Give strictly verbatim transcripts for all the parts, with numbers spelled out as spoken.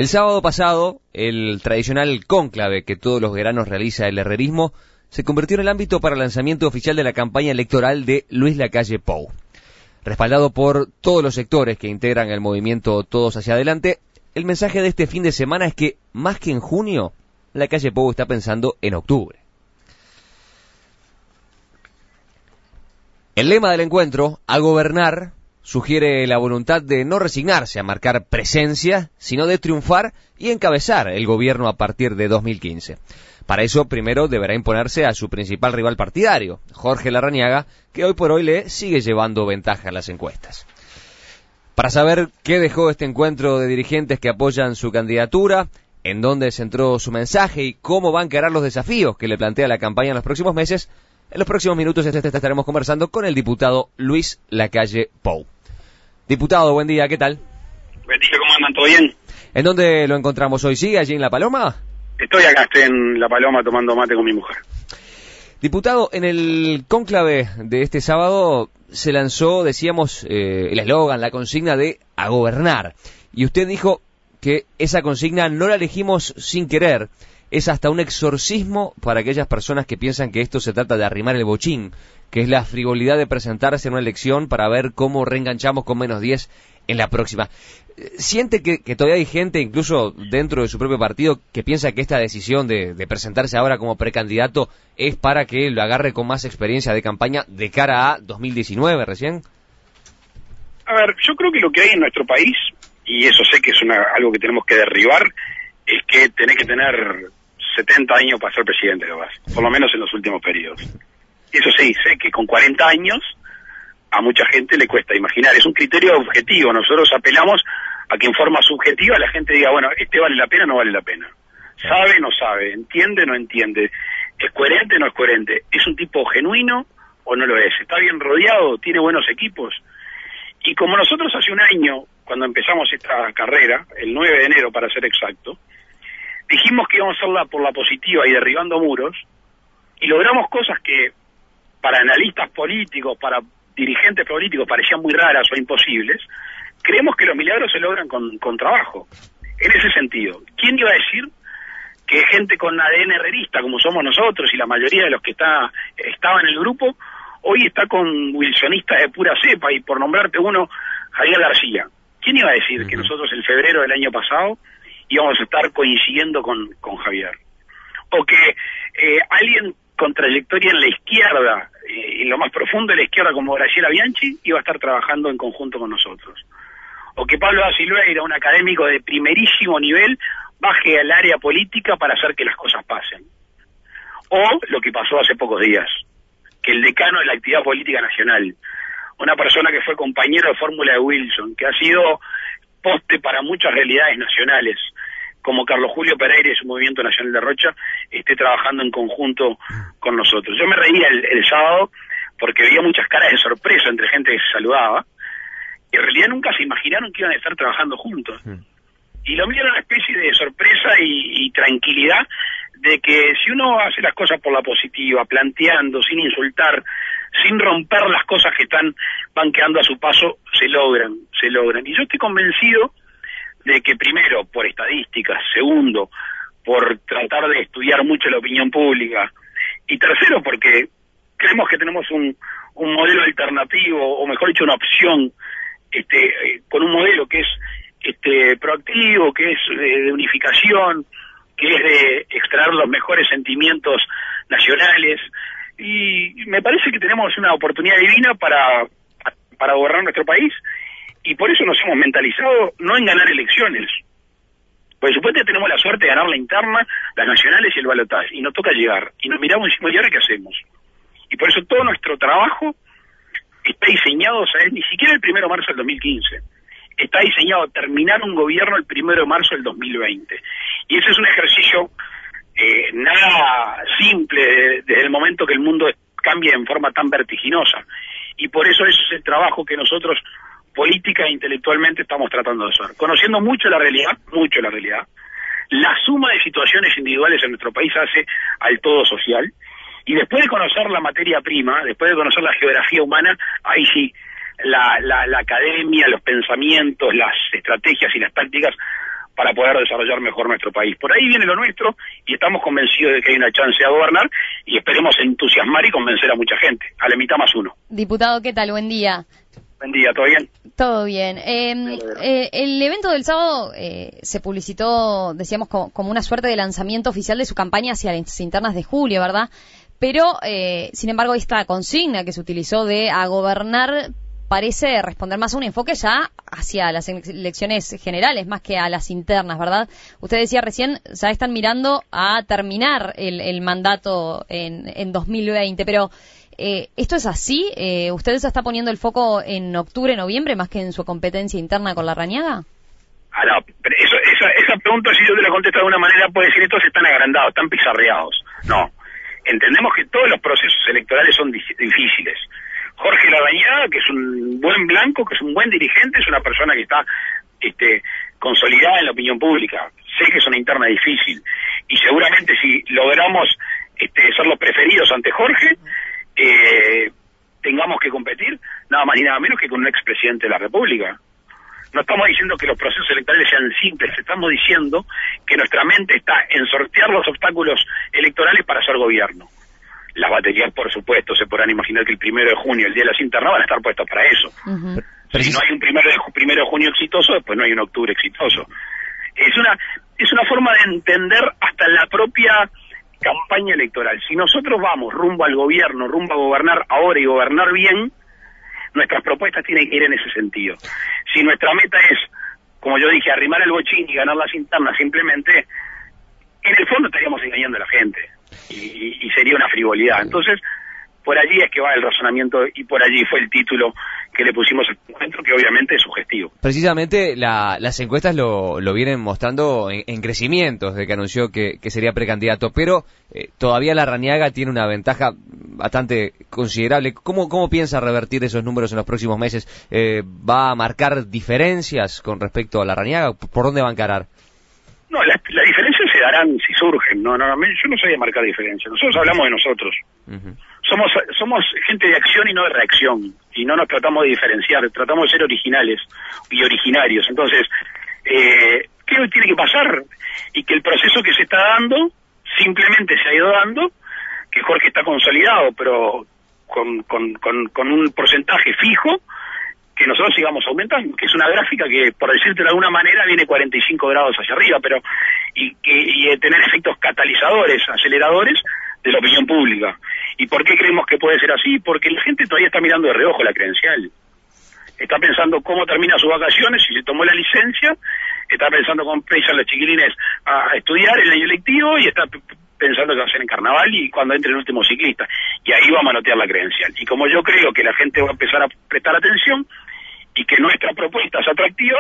El sábado pasado, el tradicional cónclave que todos los veranos realiza el herrerismo se convirtió en el ámbito para el lanzamiento oficial de la campaña electoral de Luis Lacalle Pou. Respaldado por todos los sectores que integran el movimiento Todos Hacia Adelante, el mensaje de este fin de semana es que, más que en junio, Lacalle Pou está pensando en octubre. El lema del encuentro, a gobernar, sugiere la voluntad de no resignarse a marcar presencia, sino de triunfar y encabezar el gobierno a partir de dos mil quince. Para eso, primero deberá imponerse a su principal rival partidario, Jorge Larrañaga, que hoy por hoy le sigue llevando ventaja en las encuestas. Para saber qué dejó este encuentro de dirigentes que apoyan su candidatura, en dónde centró su mensaje y cómo va a encarar los desafíos que le plantea la campaña en los próximos meses, en los próximos minutos estaremos conversando con el diputado Luis Lacalle Pou. Diputado, buen día, ¿qué tal? Buen día, ¿cómo andan? ¿Todo bien? ¿En dónde lo encontramos hoy? ¿Sigue allí en La Paloma? Estoy acá, estoy en La Paloma tomando mate con mi mujer. Diputado, en el cónclave de este sábado se lanzó, decíamos, eh, el eslogan, la consigna de a gobernar. Y usted dijo que esa consigna no la elegimos sin querer. Es hasta un exorcismo para aquellas personas que piensan que esto se trata de arrimar el bochín, que es la frivolidad de presentarse en una elección para ver cómo reenganchamos con menos diez en la próxima. ¿Siente que, que todavía hay gente, incluso dentro de su propio partido, que piensa que esta decisión de, de presentarse ahora como precandidato es para que lo agarre con más experiencia de campaña de cara a dos mil diecinueve recién? A ver, yo creo que lo que hay en nuestro país, y eso sé que es una, algo que tenemos que derribar, es que tenés que tener setenta años para ser presidente, por lo menos en los últimos periodos. Eso sí, sé que con cuarenta años a mucha gente le cuesta imaginar. Es un criterio objetivo. Nosotros apelamos a que en forma subjetiva la gente diga, bueno, este vale la pena o no vale la pena. Sabe o no sabe, entiende o no entiende, es coherente o no es coherente, es un tipo genuino o no lo es, está bien rodeado, tiene buenos equipos. Y como nosotros hace un año, cuando empezamos esta carrera, el nueve de enero para ser exacto, dijimos que íbamos a hacerla por la positiva y derribando muros, y logramos cosas que para analistas políticos, para dirigentes políticos parecían muy raras o imposibles. Creemos que los milagros se logran con, con trabajo. En ese sentido, ¿quién iba a decir que gente con A D N herrerista, como somos nosotros y la mayoría de los que está estaban en el grupo, hoy está con wilsonistas de pura cepa, y por nombrarte uno, Javier García? ¿Quién iba a decir uh-huh. que nosotros en febrero del año pasado íbamos a estar coincidiendo con, con Javier? O que eh, alguien con trayectoria en la izquierda, eh, en lo más profundo de la izquierda, como Graciela Bianchi, iba a estar trabajando en conjunto con nosotros. O que Pablo da Silveira, un académico de primerísimo nivel, baje al área política para hacer que las cosas pasen. O lo que pasó hace pocos días, que el decano de la actividad política nacional, una persona que fue compañero de fórmula de Wilson, que ha sido poste para muchas realidades nacionales, como Carlos Julio Pereira y su Movimiento Nacional de Rocha, esté trabajando en conjunto con nosotros. Yo me reía el, el sábado porque veía muchas caras de sorpresa entre gente que se saludaba, y en realidad nunca se imaginaron que iban a estar trabajando juntos. Y lo mío era una especie de sorpresa y, y tranquilidad de que si uno hace las cosas por la positiva, planteando, sin insultar, sin romper las cosas que están van quedando a su paso, se logran, se logran. Y yo estoy convencido de que primero, por estadísticas, segundo, por tratar de estudiar mucho la opinión pública, y tercero, porque creemos que tenemos un, un modelo alternativo, o mejor dicho, una opción, este, eh, con un modelo que es este proactivo, que es de, de unificación, que es de extraer los mejores sentimientos nacionales, y me parece que tenemos una oportunidad divina para, para gobernar nuestro país, y por eso nos hemos mentalizado no en ganar elecciones. Por supuesto tenemos la suerte de ganar la interna, las nacionales y el balotaje, y nos toca llegar, y nos miramos y decimos, ¿y ahora qué hacemos? Y por eso todo nuestro trabajo está diseñado, ¿sabes? Ni siquiera el primero de marzo del dos mil quince, está diseñado a terminar un gobierno el primero de marzo del dos mil veinte, y ese es un ejercicio eh, nada simple desde el momento que el mundo cambia en forma tan vertiginosa, y por eso ese es el trabajo que nosotros política e intelectualmente estamos tratando de hacer, conociendo mucho la realidad, mucho la realidad. La suma de situaciones individuales en nuestro país hace al todo social, y después de conocer la materia prima, después de conocer la geografía humana, ahí sí, la, la, la academia, los pensamientos, las estrategias y las tácticas para poder desarrollar mejor nuestro país. Por ahí viene lo nuestro y estamos convencidos de que hay una chance a gobernar y esperemos entusiasmar y convencer a mucha gente, a la mitad más uno. Diputado, ¿qué tal? Buen día. Buen día, ¿todo bien? Todo bien. Eh, eh, el evento del sábado eh, se publicitó, decíamos, como, como una suerte de lanzamiento oficial de su campaña hacia las internas de julio, ¿verdad? Pero, eh, sin embargo, esta consigna que se utilizó de a gobernar parece responder más a un enfoque ya hacia las elecciones generales, más que a las internas, ¿verdad? Usted decía recién, ya están mirando a terminar el, el mandato en, en dos mil veinte, pero... Eh, ¿Esto es así? Eh, ¿Usted se está poniendo el foco en octubre, noviembre, más que en su competencia interna con Larrañaga? Ah, no, pero eso, esa, esa pregunta, si yo te la contesto de una manera, puede decir, estos están agrandados, están pizarreados. No, entendemos que todos los procesos electorales son difíciles. Jorge Larrañaga, que es un buen blanco, que es un buen dirigente, es una persona que está este, consolidada en la opinión pública. Sé que es una interna difícil, y seguramente si logramos este, ser los preferidos ante Jorge, Eh, tengamos que competir nada más ni nada menos que con un expresidente de la República. No estamos diciendo que los procesos electorales sean simples, estamos diciendo que nuestra mente está en sortear los obstáculos electorales para hacer gobierno. Las baterías, por supuesto, se podrán imaginar que el primero de junio, el día de las internas, van a estar puestas para eso. Uh-huh. Si no hay un primero de, primero de junio exitoso, después no hay un octubre exitoso. Es una, es una forma de entender hasta la propia campaña electoral. Si nosotros vamos rumbo al gobierno, rumbo a gobernar ahora y gobernar bien, nuestras propuestas tienen que ir en ese sentido. Si nuestra meta es, como yo dije, arrimar el bochín y ganar las internas simplemente, en el fondo estaríamos engañando a la gente y, y sería una frivolidad. Entonces, por allí es que va el razonamiento y por allí fue el título que le pusimos al encuentro, que obviamente es sugestivo. Precisamente la, las encuestas lo, lo vienen mostrando en, en crecimiento desde que anunció que, que sería precandidato, pero eh, todavía Larrañaga tiene una ventaja bastante considerable. ¿Cómo, cómo piensa revertir esos números en los próximos meses? Eh, ¿Va a marcar diferencias con respecto a Larrañaga? ¿Por dónde va a encarar? No, las la diferencias se darán si surgen. No, no, yo no soy de marcar diferencias. Nosotros hablamos de nosotros. Uh-huh. Somos somos gente de acción y no de reacción. Y no nos tratamos de diferenciar, tratamos de ser originales y originarios. Entonces, eh, ¿qué tiene que pasar? Y que el proceso que se está dando, simplemente se ha ido dando, que Jorge está consolidado, pero con, con, con, con un porcentaje fijo, que nosotros sigamos aumentando, que es una gráfica que, por decirte de alguna manera, viene cuarenta y cinco grados hacia arriba, pero y, y, y tener efectos catalizadores, aceleradores de la opinión pública. ¿Y por qué creemos que puede ser así? Porque la gente todavía está mirando de reojo la credencial. Está pensando cómo termina sus vacaciones, si se tomó la licencia, está pensando cómo empiezan los chiquilines a estudiar el año lectivo y está pensando que va a ser en carnaval y cuando entre el último ciclista. Y ahí va a manotear la credencial. Y como yo creo que la gente va a empezar a prestar atención y que nuestra propuesta es atractiva,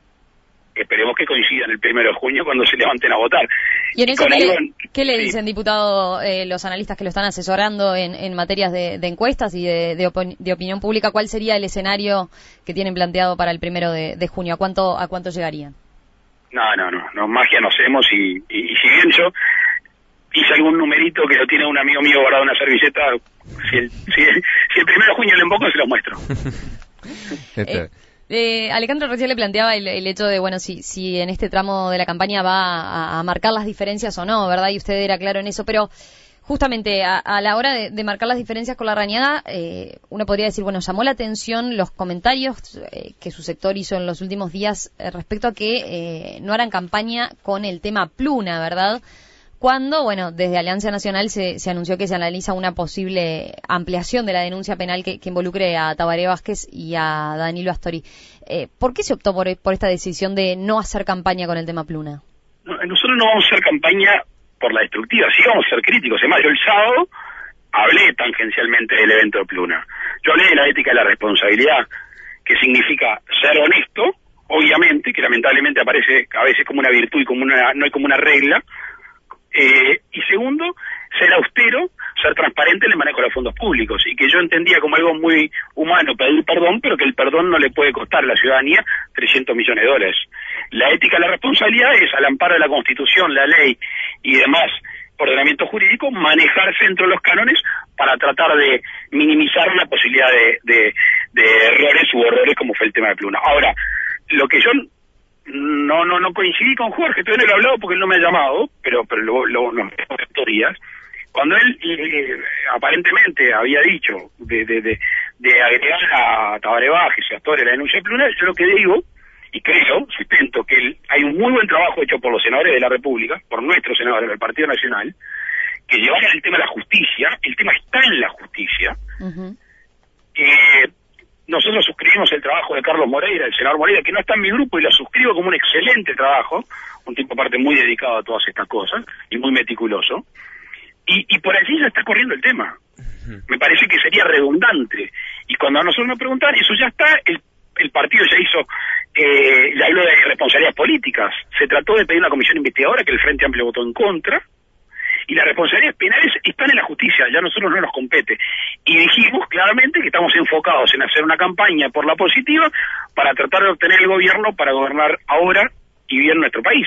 esperemos que coincidan el primero de junio cuando se levanten a votar. ¿Y en eso qué, algo, le, ¿qué le dicen, sí. diputado, eh, los analistas que lo están asesorando en, en materias de, de encuestas y de, de, opin de opinión pública? ¿Cuál sería el escenario que tienen planteado para el primero de, de junio? ¿A cuánto a cuánto llegarían? No, no, no, no magia no hacemos y, y, y si bien yo hice algún numerito que lo tiene un amigo mío guardado en una servilleta, si el, si el, si el primero de junio lo invoco se lo muestro. eh, Eh, Alejandro recién le planteaba el, el hecho de, bueno, si, si en este tramo de la campaña va a, a marcar las diferencias o no, ¿verdad? Y usted era claro en eso, pero justamente a, a la hora de, de marcar las diferencias con Larrañaga, eh, uno podría decir, bueno, llamó la atención los comentarios eh, que su sector hizo en los últimos días eh, respecto a que eh, no harán campaña con el tema Pluna, ¿verdad? Cuando, bueno, desde Alianza Nacional se, se anunció que se analiza una posible ampliación de la denuncia penal que, que involucre a Tabaré Vázquez y a Danilo Astori. Eh, ¿Por qué se optó por, por esta decisión de no hacer campaña con el tema Pluna? No, nosotros no vamos a hacer campaña por la destructiva, sí vamos a ser críticos. Además, yo el sábado hablé tangencialmente del evento de Pluna. Yo hablé de la ética y la responsabilidad, que significa ser honesto, obviamente, que lamentablemente aparece a veces como una virtud y como una, no hay como una regla. Eh, y segundo, ser austero, ser transparente en el manejo de los fondos públicos, y que yo entendía como algo muy humano pedir perdón, pero que el perdón no le puede costar a la ciudadanía trescientos millones de dólares. La ética y la responsabilidad es, al amparo de la Constitución, la ley y demás ordenamiento jurídico, manejarse dentro de los cánones para tratar de minimizar la posibilidad de, de, de errores u horrores como fue el tema de Pluna. Ahora, lo que yo no no no coincidí con Jorge, todavía no lo he hablado porque él no me ha llamado, pero pero lo, lo, lo días, cuando él eh, aparentemente había dicho de, de, de, de agregar a Tabaré Vázquez y a Torres la denuncia plural, yo lo que digo, y creo, sustento, que el, hay un muy buen trabajo hecho por los senadores de la República, por nuestros senadores del Partido Nacional, que llevaron el tema de la justicia, el tema está en la justicia. Uh-huh. eh, nosotros suscribimos el trabajo de Carlos Moreira, el senador Moreira, que no está en mi grupo, y lo suscribo como un excelente trabajo, un tipo aparte muy dedicado a todas estas cosas, y muy meticuloso, y, y por allí ya está corriendo el tema. Uh-huh. Me parece que sería redundante, y cuando a nosotros nos preguntan, eso ya está, el, el partido ya hizo, eh, ya habló de responsabilidades políticas, se trató de pedir una comisión investigadora que el Frente Amplio votó en contra, y las responsabilidades penales están en la justicia, ya a nosotros no nos compete. Y dijimos claramente que estamos enfocados en hacer una campaña por la positiva para tratar de obtener el gobierno para gobernar ahora y bien nuestro país.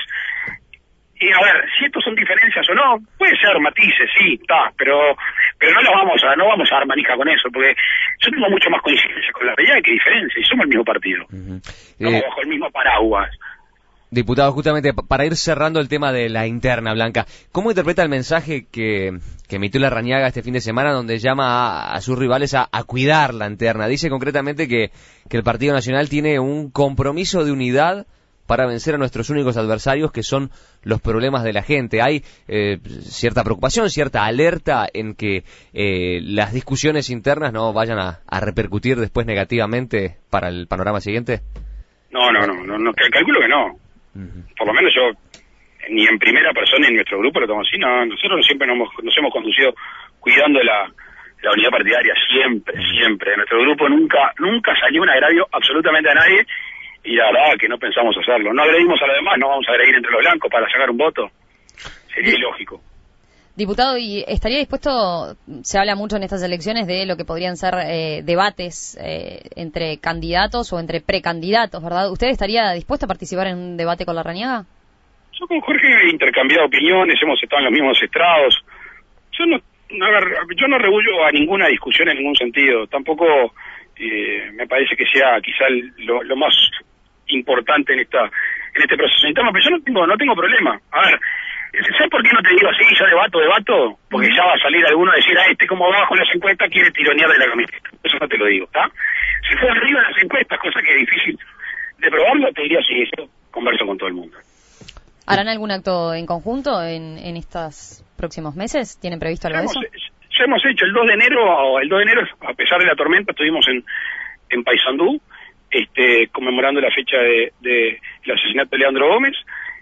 Y a ver, si estos son diferencias o no, puede ser matices, sí, está, pero pero no lo vamos a no vamos a dar manija con eso, porque yo tengo mucho más coincidencia con la realidad que diferencia, y somos el mismo partido. Uh-huh. Estamos eh... bajo el mismo paraguas. Diputado, justamente para ir cerrando el tema de la interna, Blanca, ¿cómo interpreta el mensaje que, que emitió Larrañaga este fin de semana, donde llama a, a sus rivales a, a cuidar la interna? Dice concretamente que, que el Partido Nacional tiene un compromiso de unidad para vencer a nuestros únicos adversarios, que son los problemas de la gente. Hay eh, cierta preocupación, cierta alerta en que eh, las discusiones internas no vayan a, a repercutir después negativamente para el panorama siguiente. No, no, no, no, no calculo que no. Por lo menos yo, ni en primera persona ni en nuestro grupo lo tomamos así, no, nosotros siempre nos hemos, nos hemos conducido cuidando la, la unidad partidaria, siempre, siempre. En nuestro grupo nunca nunca salió un agravio absolutamente a nadie, y la verdad que no pensamos hacerlo. No agredimos a los demás, no vamos a agredir entre los blancos para sacar un voto, sería ilógico. Diputado, ¿y estaría dispuesto, se habla mucho en estas elecciones de lo que podrían ser eh, debates eh, entre candidatos o entre precandidatos, ¿verdad? ¿Usted estaría dispuesto a participar en un debate con Larrañaga? Yo con Jorge he intercambiado opiniones, hemos estado en los mismos estrados. Yo no, no, yo no regulo a ninguna discusión en ningún sentido. Tampoco eh, me parece que sea quizá lo, lo más importante en esta en este proceso interno, pero yo no tengo, no tengo problema. A ver, ¿sabes por qué no te digo así? Yo debato, debato, porque ya va a salir alguno a decir, a este como va bajo las encuestas quiere tironear de la camiseta. Eso no te lo digo, ¿está? Si fuera arriba en las encuestas, cosa que es difícil de probarlo, te diría sí, yo converso con todo el mundo. ¿Harán algún acto en conjunto en, en estos próximos meses? ¿Tienen previsto algo de eso? Ya hemos hecho el dos de enero, el dos de enero, a pesar de la tormenta, estuvimos en, en Paysandú, este, conmemorando la fecha de, de el asesinato de Leandro Gómez.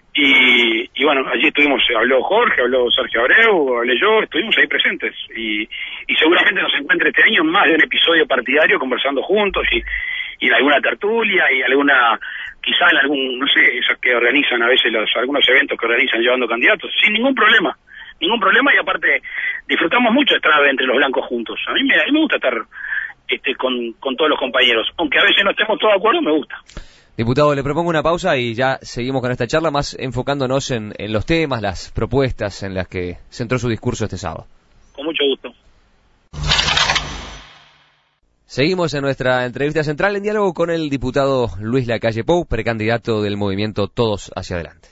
Y, y bueno, allí estuvimos, habló Jorge, habló Sergio Abreu, hablé yo, estuvimos ahí presentes, y, y seguramente nos encuentre este año más de un episodio partidario conversando juntos, y, y en alguna tertulia, y alguna, quizá en algún, no sé, esos que organizan a veces los, algunos eventos que organizan llevando candidatos, sin ningún problema, ningún problema, y aparte disfrutamos mucho de estar entre los blancos juntos. A mí me, a mí me gusta estar este, con, con todos los compañeros, aunque a veces no estemos todos de acuerdo, me gusta. Diputado, le propongo una pausa y ya seguimos con esta charla, más enfocándonos en, en los temas, las propuestas en las que centró su discurso este sábado. Con mucho gusto. Seguimos en nuestra entrevista central en diálogo con el diputado Luis Lacalle Pou, precandidato del movimiento Todos Hacia Adelante.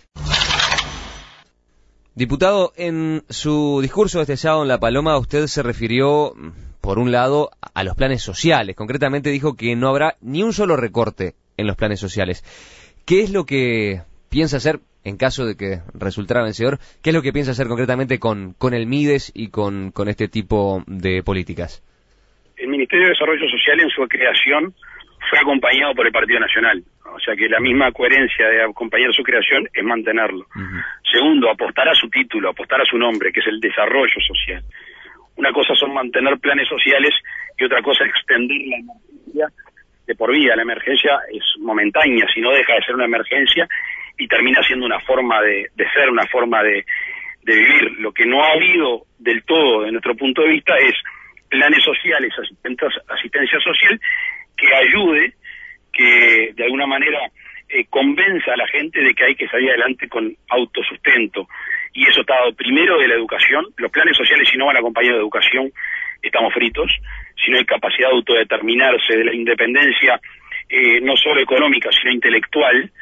Diputado, en su discurso este sábado en La Paloma, usted se refirió, por un lado, a los planes sociales. Concretamente dijo que no habrá ni un solo recorte en los planes sociales. ¿Qué es lo que piensa hacer, en caso de que resultara vencedor, qué es lo que piensa hacer concretamente con, con el MIDES y con, con este tipo de políticas? El Ministerio de Desarrollo Social en su creación fue acompañado por el Partido Nacional, o sea que la misma coherencia de acompañar su creación es mantenerlo. Uh-huh. Segundo, apostar a su título, apostar a su nombre, que es el desarrollo social. Una cosa son mantener planes sociales y otra cosa es extender la emergencia de por vida. La emergencia es momentánea, si no deja de ser una emergencia y termina siendo una forma de, de ser, una forma de, de vivir. Lo que no ha habido del todo, de nuestro punto de vista, es planes sociales, asistencia social, que ayude, que de alguna manera eh, convenza a la gente de que hay que salir adelante con autosustento. Y eso está dado primero de la educación. Los planes sociales, si no van acompañados de educación, estamos fritos. Si no hay capacidad de autodeterminarse, de la independencia, eh, no solo económica, sino intelectual,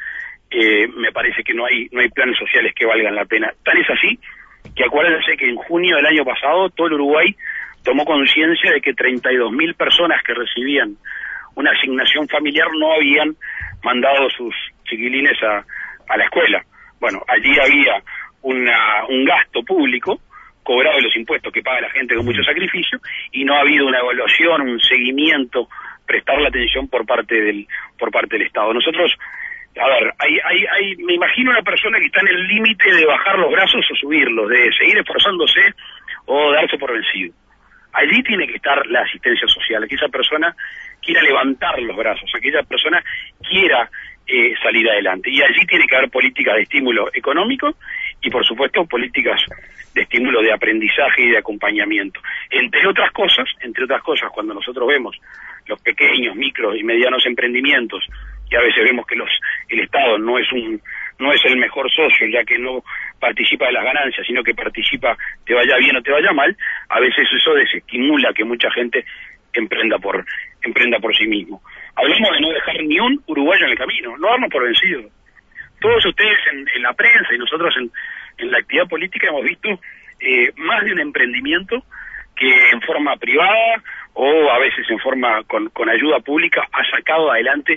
eh, me parece que no hay no hay planes sociales que valgan la pena. Tan es así que acuérdense que en junio del año pasado todo el Uruguay tomó conciencia de que treinta y dos mil personas que recibían una asignación familiar no habían mandado sus chiquilines a, a la escuela. Bueno, allí había una, un gasto público cobrado de los impuestos que paga la gente con mucho sacrificio, y no ha habido una evaluación, un seguimiento, prestar la atención por parte del por parte del Estado. Nosotros, a ver, hay, hay, hay, me imagino una persona que está en el límite de bajar los brazos o subirlos, de seguir esforzándose o darse por vencido. Allí tiene que estar la asistencia social, que esa persona quiera levantar los brazos, aquella persona quiera eh, salir adelante. Y allí tiene que haber políticas de estímulo económico y, por supuesto, políticas de estímulo de aprendizaje y de acompañamiento. Entre otras cosas, entre otras cosas, cuando nosotros vemos los pequeños, micros y medianos emprendimientos, y a veces vemos que los el Estado no es un no es el mejor socio, ya que no participa de las ganancias, sino que participa, te vaya bien o te vaya mal, a veces eso desestimula que mucha gente emprenda por emprenda por sí mismo. Hablamos de no dejar ni un uruguayo en el camino, no darnos por vencidos. Todos ustedes en, en la prensa y nosotros en, en la actividad política hemos visto eh, más de un emprendimiento que en forma privada o a veces en forma con, con ayuda pública ha sacado adelante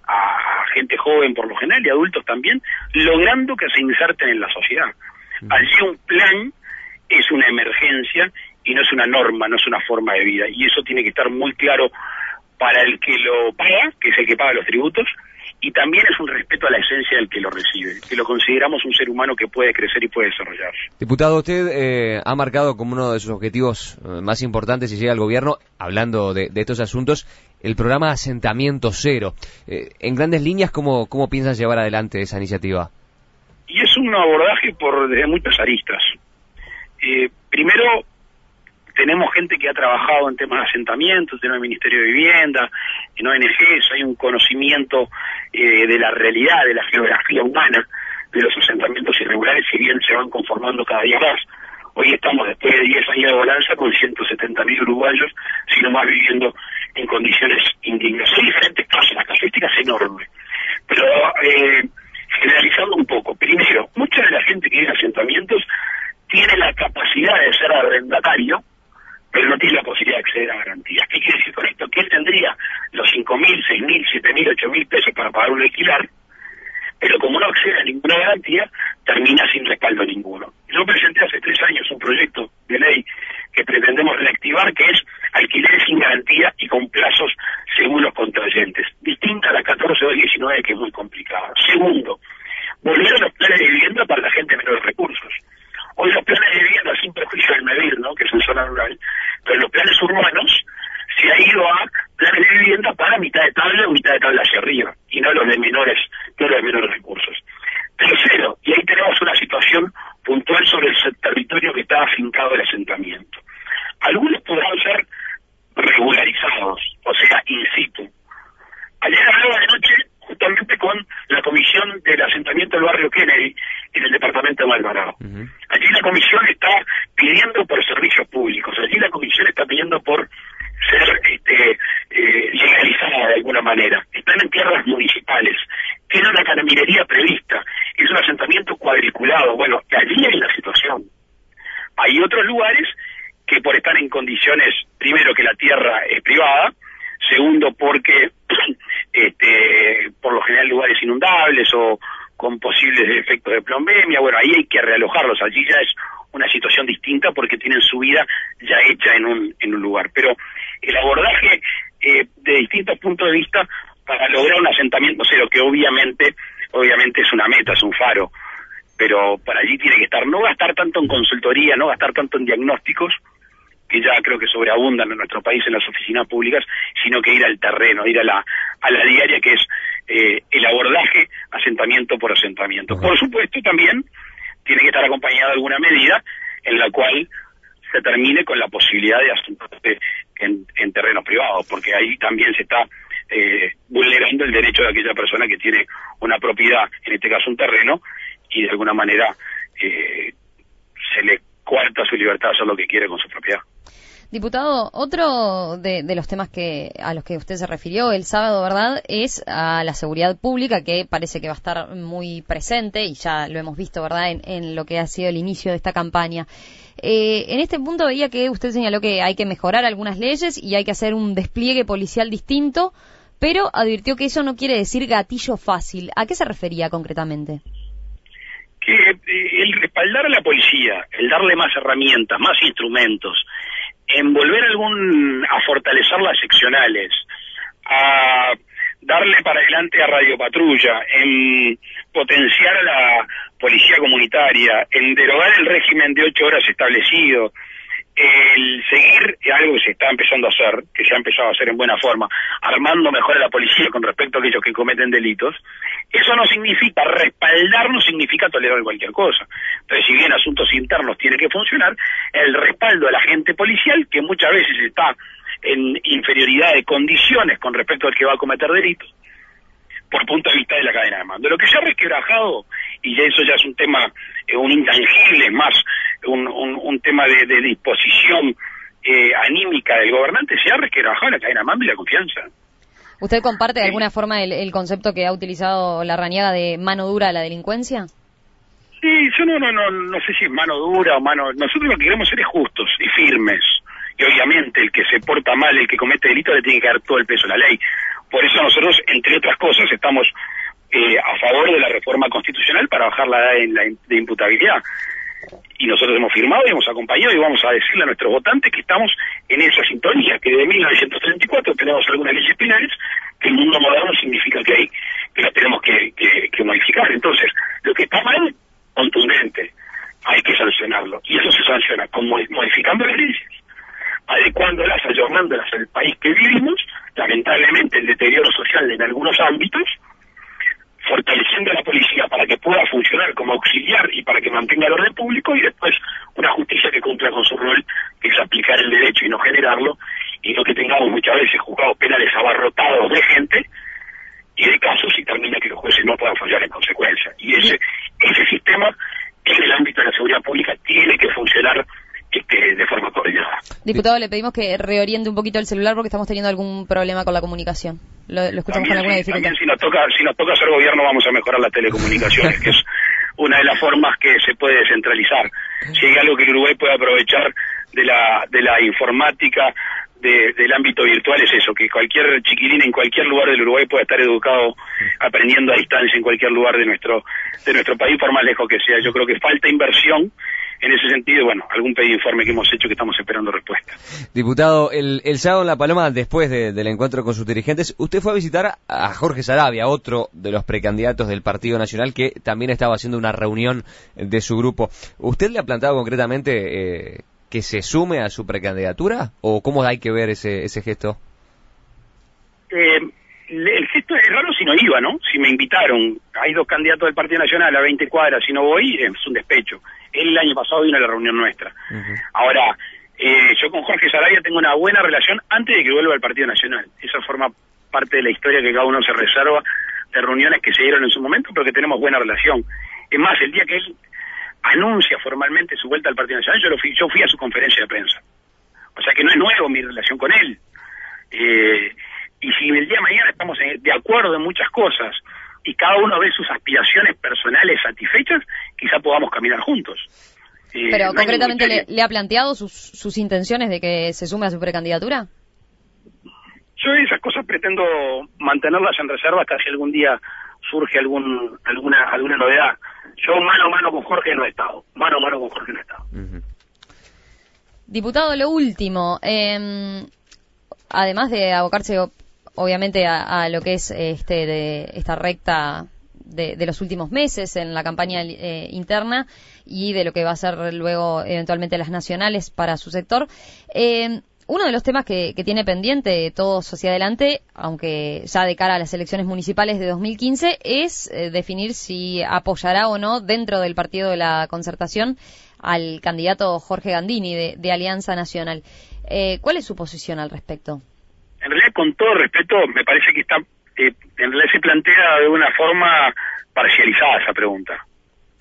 a gente joven por lo general y adultos también, logrando que se inserten en la sociedad. Allí un plan es una emergencia y no es una norma, no es una forma de vida, y eso tiene que estar muy claro para el que lo paga, que es el que paga los tributos, y también es un respeto a la esencia del que lo recibe, que lo consideramos un ser humano que puede crecer y puede desarrollarse. Diputado, usted eh, ha marcado como uno de sus objetivos eh, más importantes si llega al gobierno, hablando de, de estos asuntos, el programa Asentamiento Cero. Eh, en grandes líneas, ¿cómo, cómo piensan llevar adelante esa iniciativa? Y es un abordaje por desde muchas aristas. Eh, primero, tenemos gente que ha trabajado en temas de asentamientos, tenemos el Ministerio de Vivienda, en O N Ges, hay un conocimiento eh, de la realidad, de la geografía humana, de los asentamientos irregulares, si bien se van conformando cada día más. Hoy estamos, después de diez años de bonanza, con ciento setenta mil uruguayos, sino más viviendo en condiciones indignas. Hay diferentes casos, las casuísticas enormes. Pero, eh, generalizando un poco, primero, mucha de la gente que vive en asentamientos tiene la capacidad de ser arrendatario, pero no tiene la posibilidad de acceder a garantías. ¿Qué quiere decir con esto? Que él tendría los cinco mil, seis mil, siete mil, ocho mil pesos para pagar un alquiler, pero como no accede a ninguna garantía, termina sin respaldo ninguno. Yo presenté hace tres años un proyecto de ley que pretendemos reactivar, que es alquileres sin garantía y con plazos según los contrayentes, distinta a la catorce dos diecinueve, que es muy complicada. Segundo, volver a los planes de vivienda para la gente de menores recursos. Hoy los planes de vivienda, sin perjuicio del MEVIR, ¿no?, que es en zona rural, pero los planes urbanos se ha ido a planes de vivienda para mitad de tabla o mitad de tabla hacia arriba, y no los de menores, no los de menores recursos. Tercero, y ahí tenemos una situación puntual sobre el territorio que está afincado el asentamiento. Algunos podrán ser regularizados, o sea, in situ. Ayer hablaba de noche justamente con la comisión del asentamiento del barrio Kennedy en el departamento de Maldonado. Uh-huh. Allí la comisión está pidiendo por servicios públicos, allí la comisión está pidiendo por ser este, eh, legalizada de alguna manera. Están en tierras municipales, tiene una caraminería prevista, es un asentamiento cuadriculado. Bueno, allí hay la situación. Hay otros lugares que por estar en condiciones, primero que la tierra es privada, segundo porque este, por lo general lugares inundables o con posibles efectos de plombemia, bueno, ahí hay que realojarlos, allí ya es una situación distinta porque tienen su vida ya hecha en un, en un lugar. Pero el abordaje eh, de distintos puntos de vista para lograr un asentamiento cero, que obviamente, obviamente es una meta, es un faro, pero para allí tiene que estar, no gastar tanto en consultoría, no gastar tanto en diagnósticos, que ya creo que sobreabundan en nuestro país en las oficinas públicas, sino que ir al terreno, ir a la a la diaria, que es eh, el abordaje asentamiento por asentamiento. Uh-huh. Por supuesto, también tiene que estar acompañada de alguna medida en la cual se termine con la posibilidad de asentarse en, en terrenos privados, porque ahí también se está eh, vulnerando el derecho de aquella persona que tiene una propiedad, en este caso un terreno, y de alguna manera eh, se le coarta su libertad a hacer lo que quiere con su propiedad. Diputado, otro de, de los temas que a los que usted se refirió el sábado, ¿verdad?, es a la seguridad pública, que parece que va a estar muy presente, y ya lo hemos visto, ¿verdad?, en, en lo que ha sido el inicio de esta campaña. Eh, en este punto veía que usted señaló que hay que mejorar algunas leyes y hay que hacer un despliegue policial distinto, pero advirtió que eso no quiere decir gatillo fácil. ¿A qué se refería concretamente? Que eh, el respaldar a la policía, el darle más herramientas, más instrumentos, en volver algún a fortalecer las seccionales, a darle para adelante a Radio Patrulla, en potenciar a la policía comunitaria, en derogar el régimen de ocho horas establecido, el seguir algo que se está empezando a hacer, que se ha empezado a hacer en buena forma, armando mejor a la policía con respecto a aquellos que cometen delitos. Eso no significa, respaldar no significa tolerar cualquier cosa. Entonces, si bien asuntos internos tiene que funcionar, el respaldo a la gente policial, que muchas veces está en inferioridad de condiciones con respecto al que va a cometer delitos, por punto de vista de la cadena de mando. Lo que se ha resquebrajado, y ya eso ya es un tema, eh, un intangible, más un, un, un tema de, de disposición eh, anímica del gobernante, se ha resquebrajado la cadena de mando y la confianza. ¿Usted comparte de alguna forma el, el concepto que ha utilizado Larrañaga de mano dura a la delincuencia? Sí, yo no, no, no, no sé si es mano dura o mano... Nosotros lo que queremos ser es justos y firmes. Y obviamente el que se porta mal, el que comete delito, le tiene que dar todo el peso a la ley. Por eso nosotros, entre otras cosas, estamos eh, a favor de la reforma constitucional para bajar la edad en la, de imputabilidad. Y nosotros hemos firmado y hemos acompañado y vamos a decirle a nuestros votantes que estamos en esa sintonía, que de mil novecientos treinta y cuatro tenemos algunas leyes penales que el mundo moderno significa que hay, que las tenemos que, que, que modificar. Entonces, lo que está mal, contundente, hay que sancionarlo. Y eso se sanciona con modificando las leyes, adecuándolas, ayornándolas al país que vivimos, lamentablemente el deterioro social en algunos ámbitos, fortaleciendo a la policía para que pueda funcionar como auxiliar y para que mantenga el orden público, y después una justicia que cumpla con su rol, que es aplicar el derecho y no generarlo, y no que tengamos muchas veces juzgados penales abarrotados de gente y de casos, y termina que los jueces no puedan fallar en consecuencia. Y ese ese sistema, en el ámbito de la seguridad pública, tiene que funcionar este, de forma coordinada. Diputado, le pedimos que reoriente un poquito el celular porque estamos teniendo algún problema con la comunicación. Lo, lo escuchamos también, con alguna sí, dificultad. También si nos toca, si nos toca ser gobierno, vamos a mejorar las telecomunicaciones, que es una de las formas que se puede descentralizar. Si hay algo que el Uruguay puede aprovechar de la de la informática, de, del ámbito virtual, es eso, que cualquier chiquilín en cualquier lugar del Uruguay pueda estar educado, aprendiendo a distancia en cualquier lugar de nuestro de nuestro país, por más lejos que sea. Yo creo que falta inversión en ese sentido. Bueno, algún pedido de informe que hemos hecho que estamos esperando respuesta. Diputado, el, el sábado en La Paloma, después de, del encuentro con sus dirigentes, usted fue a visitar a Jorge Saravia, otro de los precandidatos del Partido Nacional, que también estaba haciendo una reunión de su grupo. ¿Usted le ha planteado concretamente eh, que se sume a su precandidatura? ¿O cómo hay que ver ese, ese gesto? Eh, el gesto es raro si no iba, ¿no? Si me invitaron, hay dos candidatos del Partido Nacional a veinte cuadras, si no voy, es un despecho. Él el año pasado vino a la reunión nuestra. Uh-huh. Ahora, eh, yo con Jorge Saravia tengo una buena relación antes de que vuelva al Partido Nacional. Eso forma parte de la historia que cada uno se reserva de reuniones que se dieron en su momento, pero que tenemos buena relación. Es más, el día que él anuncia formalmente su vuelta al Partido Nacional, yo, lo fui, yo fui a su conferencia de prensa. O sea que no es nuevo mi relación con él. Eh, y si el día de mañana estamos en, de acuerdo en muchas cosas, y cada uno ve sus aspiraciones personales satisfechas, quizá podamos caminar juntos. Eh, Pero no concretamente le, le ha planteado sus, sus intenciones de que se sume a su precandidatura. Yo esas cosas pretendo mantenerlas en reserva hasta si algún día surge algún alguna alguna novedad. Yo mano a mano con Jorge no he estado, mano a mano con Jorge no he estado. Uh-huh. Diputado, lo último, eh, además de abocarse obviamente a, a lo que es este de esta recta de, de los últimos meses en la campaña eh, interna y de lo que va a ser luego eventualmente las nacionales para su sector, eh, uno de los temas que, que tiene pendiente todos hacia adelante, aunque ya de cara a las elecciones municipales de dos mil quince, es eh, definir si apoyará o no dentro del Partido de la Concertación al candidato Jorge Gandini de, de Alianza Nacional. Eh, ¿Cuál es su posición al respecto? En realidad, con todo respeto, me parece que está, eh, en realidad se plantea de una forma parcializada esa pregunta.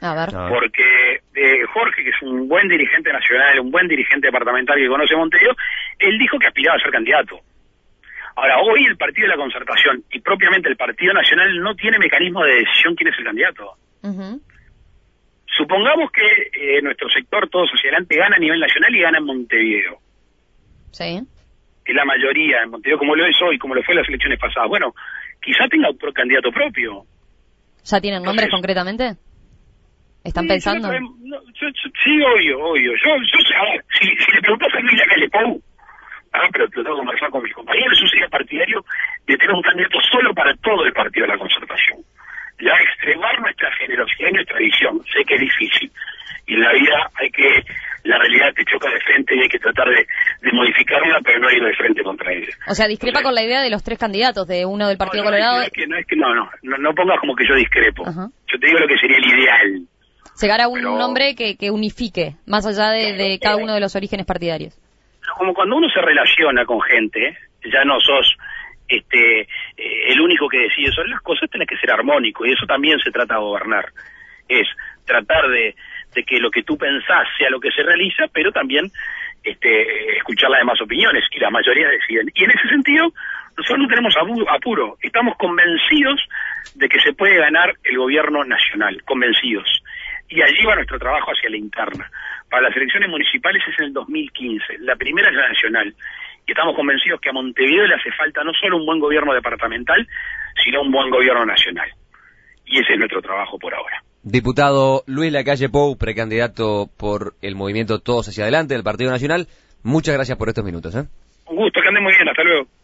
A ver. Porque eh, Jorge, que es un buen dirigente nacional, un buen dirigente departamental que conoce Montevideo, él dijo que aspiraba a ser candidato. Ahora, hoy el Partido de la Concertación y propiamente el Partido Nacional no tiene mecanismo de decisión quién es el candidato. Uh-huh. Supongamos que eh, nuestro sector, Todos Hacia Adelante, gana a nivel nacional y gana en Montevideo. Sí. Que la mayoría en Montevideo, como lo es hoy, como lo fue en las elecciones pasadas. Bueno, quizá tenga otro candidato propio. ¿Ya tienen nombres Entonces, concretamente? ¿Están sí, pensando? Yo, no, yo, yo, sí, obvio, obvio. Yo, yo, a ver, si, si le preguntas a Luis Lacalle Pou, ah, pero te lo tengo que conversar con mis compañeros, yo sería partidario de tener un candidato solo para todo el Partido de la Concertación. Ya extremar nuestra generosidad y nuestra visión. Sé que es difícil. Y en la vida hay que, la realidad te choca de frente y hay que tratar de, de modificarla, pero no ir de frente contra ella. O sea, discrepa Entonces, con la idea de los tres candidatos, de uno del Partido no, no, Colorado. No, es que, no, es que no, no, no, no pongas como que yo discrepo. Ajá. Yo te digo lo que sería el ideal. Llegar a un pero, nombre que, que unifique, más allá de, de cada uno de los orígenes partidarios. Como cuando uno se relaciona con gente, ya no sos este eh, el único que decide sobre las cosas, tenés que ser armónico, y eso también se trata de gobernar. Es tratar de, de que lo que tú pensás sea lo que se realiza, pero también este escuchar las demás opiniones, y la mayoría deciden. Y en ese sentido, nosotros no tenemos apuro, estamos convencidos de que se puede ganar el gobierno nacional, convencidos. Y allí va nuestro trabajo hacia la interna. Para las elecciones municipales es en el dos mil quince, la primera es la nacional. Y estamos convencidos que a Montevideo le hace falta no solo un buen gobierno departamental, sino un buen gobierno nacional. Y ese es nuestro trabajo por ahora. Diputado Luis Lacalle Pou, precandidato por el movimiento Todos Hacia Adelante del Partido Nacional, muchas gracias por estos minutos. ¿eh? Un gusto, que ande muy bien, hasta luego.